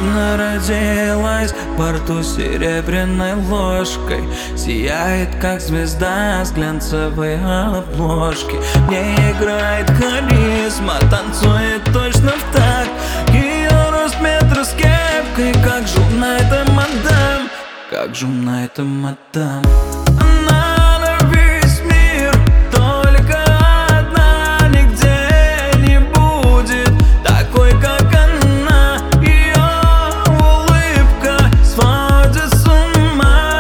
Словно родилась в порту серебряной ложкой, сияет как звезда с глянцевой обложки. Не играет харизма, танцует точно в такт. Ее рост метр с кепкой, как жена эта мадам, как жена эта мадам. Она на весь мир, только одна, нигде не будет такой, как она. Ее улыбка сводит с ума.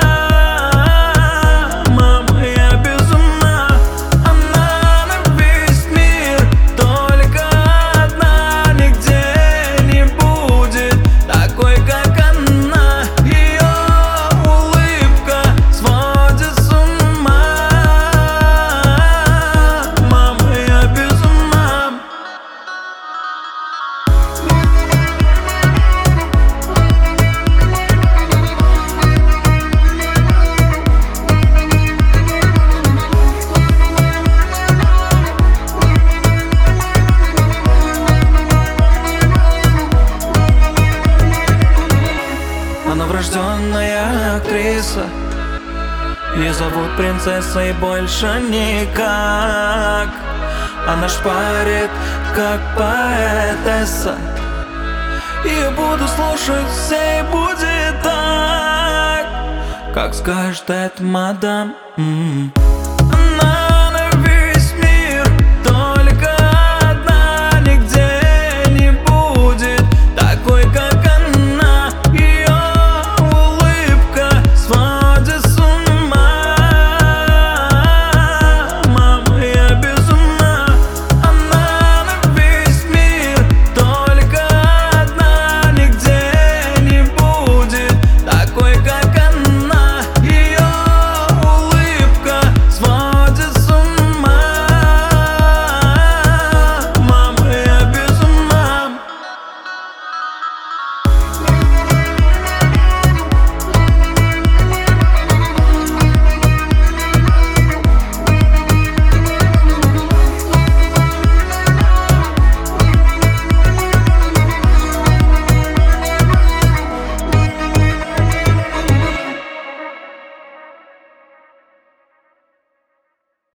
Мама, я без ума. Она на весь мир, только одна, нигде не будет такой, как она. Ее улыбка сводит с ума. Мама, я без ума. Она врожденная актриса, ее зовут принцессой больше никак. Она шпарит, как поэтесса. Ее буду слушать, все будет так, как скажет эта мадам.